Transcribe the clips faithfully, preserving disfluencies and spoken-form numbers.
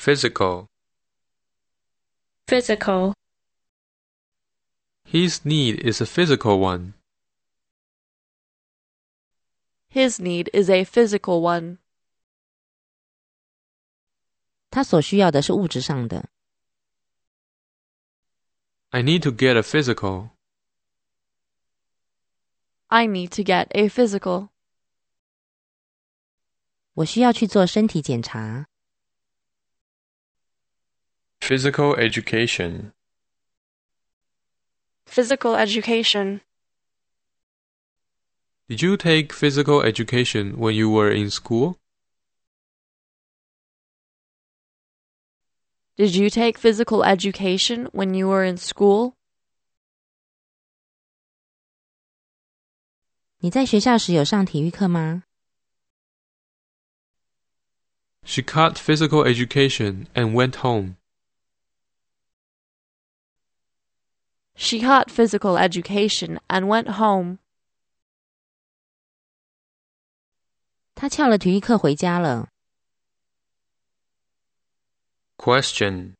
Physical. Physical. His need is a physical one. His need is a physical one. 他所需要的是物质上的。 I need to get a physical. I need to get a physical. 我需要去做身体检查。 Physical education. Physical education. Did you take physical education when you were in school? Did you take physical education when you were in school? 你在学校时有上体育课吗？ She cut physical education and went home. She got physical education and went home. 他翘了体育课回家了。 Question.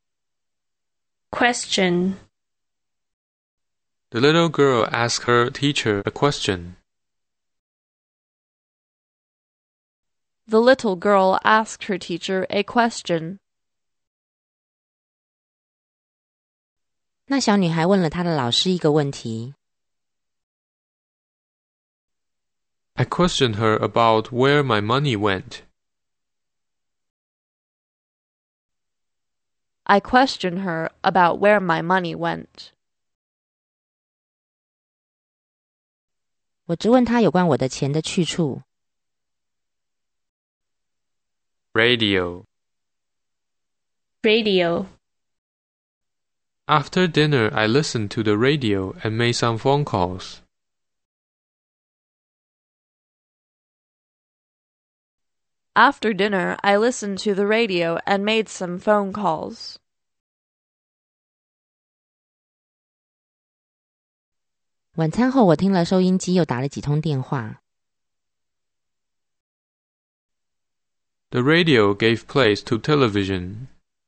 Question. The little girl asked her teacher a question. The little girl asked her teacher a question. 那小女孩问了她的老师一个问题。 I questioned her about where my money went. I questioned her about where my money went. 我质问她有关我的钱的去处。 Radio. Radio. After dinner, I listened to the radio and made some phone calls. After dinner, I listened to the radio and made some phone calls. 晚餐后，我听了收音机，又打了几通电话。 The radio gave place to television.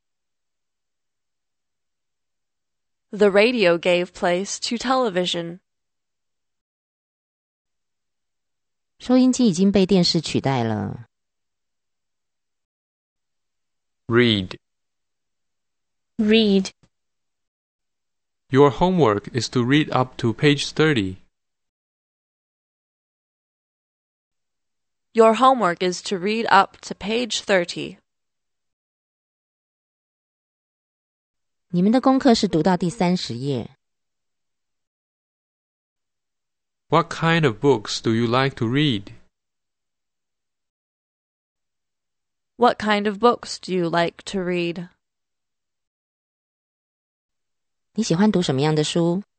The radio gave place to television. 收音机已经被电视取代了。 Read. Read. Your homework is to read up to page thirty. Your homework is to read up to page thirty. 你们的功课是读到第三十页。 What kind of books do you like to read? What kind of books do you like to read? 你喜欢读什么样的书？